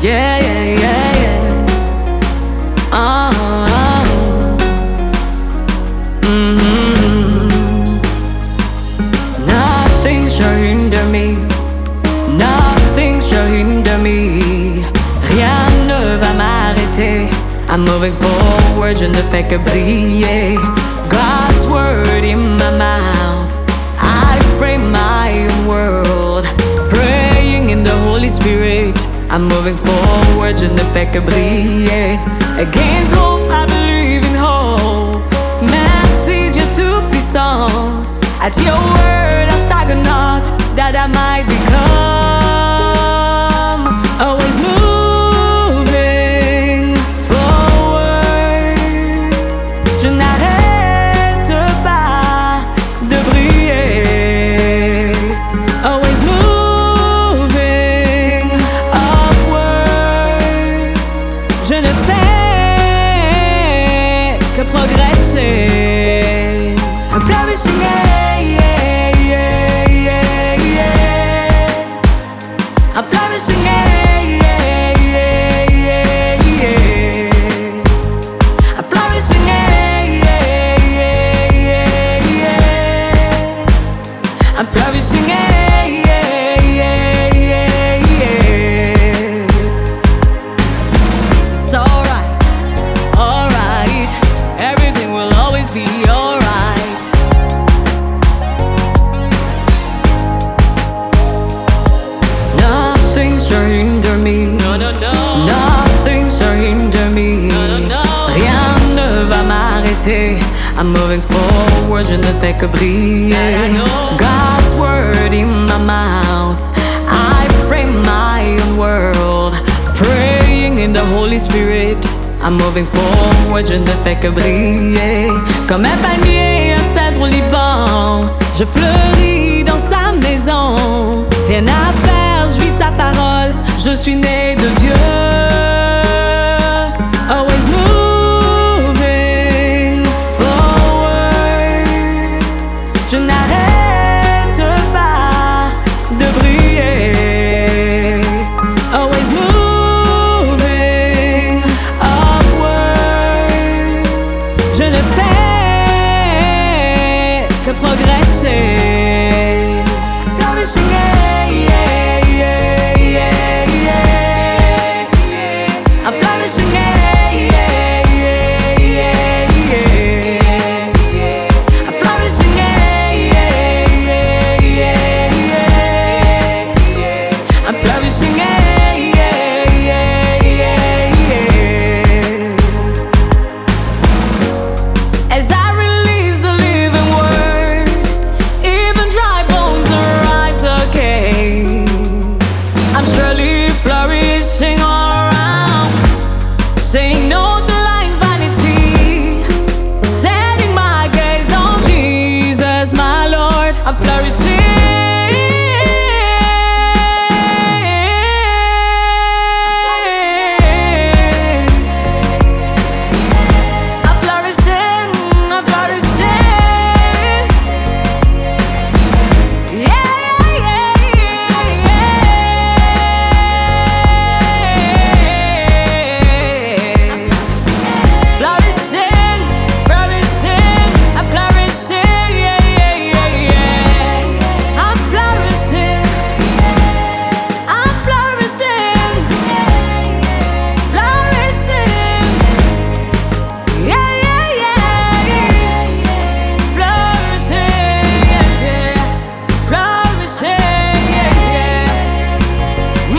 Yeah, yeah, yeah, yeah. Nothing shall hinder me. Nothing shall hinder me. Rien ne va m'arrêter. I'm moving forward, je ne fais que briller. God's word in my mouth, I frame my own world. Praying in the Holy Spirit, I'm moving forward, je ne fais que briller. Against hope, I believe in hope. Merci Dieu Tout-Puissant. At your word I stagger not, that I might become always moving forward. Je n'arrête pas de briller. Always moving upward. Je ne fais que progresser. I'm flourishing, yeah, yeah, yeah, yeah, yeah. I'm flourishing, yeah, yeah, yeah, yeah, yeah. I'm flourishing, yeah, yeah, yeah, yeah, yeah. I'm flourishing, yeah, yeah, yeah, yeah, yeah. It's alright, alright. Everything will always be alright. Nothing shall hinder me. No, no, no. Nothing shall hinder me. No, no, no. Rien ne va m'arrêter. I'm moving forward, je ne fais que briller. God's word in my mouth, I frame my own world. Praying in the Holy Spirit, I'm moving forward, je ne fais que briller. Comme un palmier, un cèdre au Liban, je fleuris dans sa maison. Rien à faire, je vis sa parole, je suis né de Dieu. Always moving forward. Je n'arrête pas de briller. Always moving upward. Je ne fais que progresser. Flourishing, yeah, yeah, yeah, yeah, yeah. I'm flourishing, yeah, yeah, yeah, yeah, yeah. I'm flourishing, yeah, yeah, yeah, yeah, yeah. I'm flourishing, yeah, yeah, yeah, yeah, yeah. As I release the living word, even dry bones arise again. I'm surely flourishing all around, saying no to lying vanity, setting my gaze on Jesus, my Lord. I'm flourishing. I'm flourishing. I'm flourishing. Yeah, yeah, yeah, yeah. Flourishing, flourishing. I'm flourishing. Yeah, yeah, yeah, yeah. I'm flourishing. I'm flourishing. Flourishing. Yeah, yeah, yeah. Flourishing. Yeah, yeah. Flourishing. Yeah, yeah.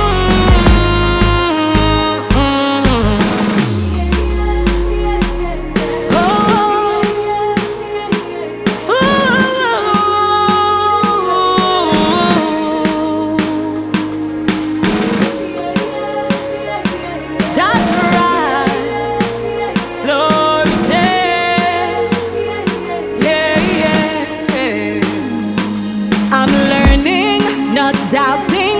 That's right. Flourishing. Yeah, yeah. I'm learning, not doubting,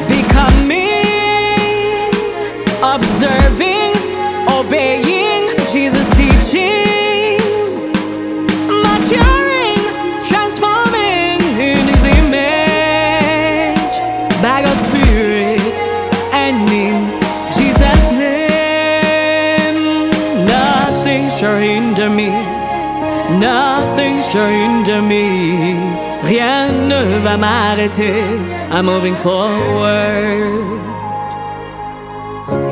becoming, observing, obeying Jesus' teachings, maturing, transforming in His image by God's Spirit and in hinder me. Nothing shall hinder me. Rien ne va m'arrêter. I'm moving forward.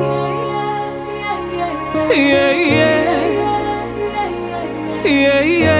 Yeah, yeah. Yeah, yeah.